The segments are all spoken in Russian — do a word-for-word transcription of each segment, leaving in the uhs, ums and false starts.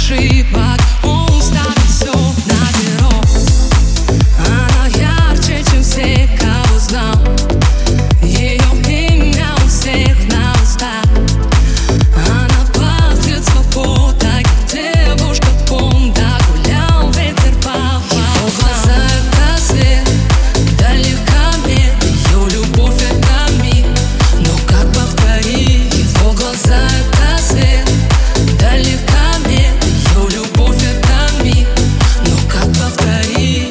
ошибок. Он ставит все на перо. Она ярче, чем все, кого знал. Ее имя у всех на устах. Она пахнет свободой, как девушка Бонда. Гулял ветер по волнам. Глаза — это свет, далеко нет. Ее любовь — это миг, но как повторить? Его глаза — это свет, далеко нет. Ее любовь — это миг, но как повторить?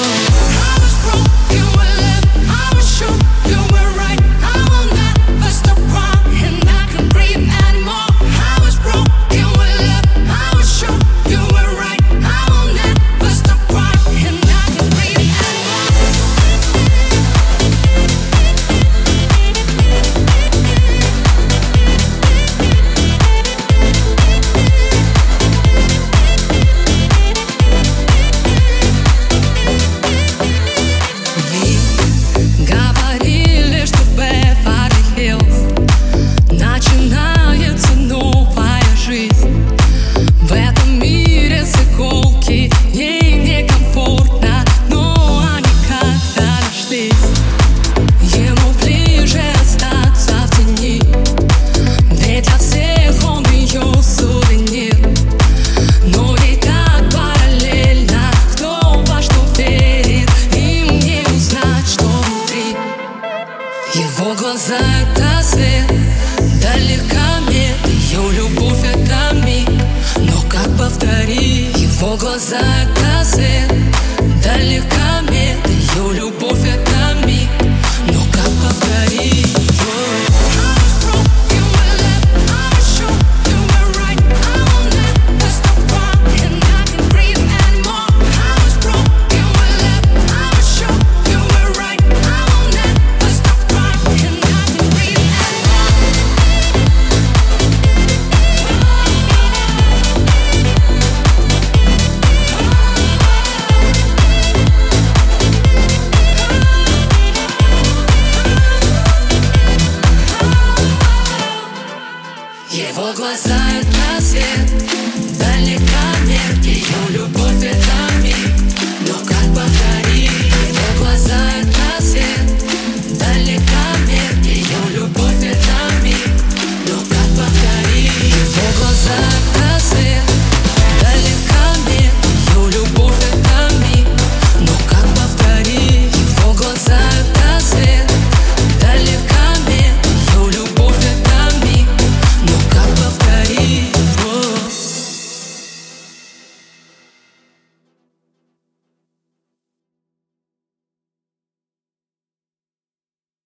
Начинается новая жизнь. В этом мире с иголки ей некомфортно, но они как-то нашлись. Ему ближе остаться в тени, ведь для всех он ее сувенир. Но ей так параллельно, кто во что верит, им не узнать, что внутри. Его глаза — это свет, далеко нет. Ее любовь — это миг, но как повторить? Его глаза — это свет, далеко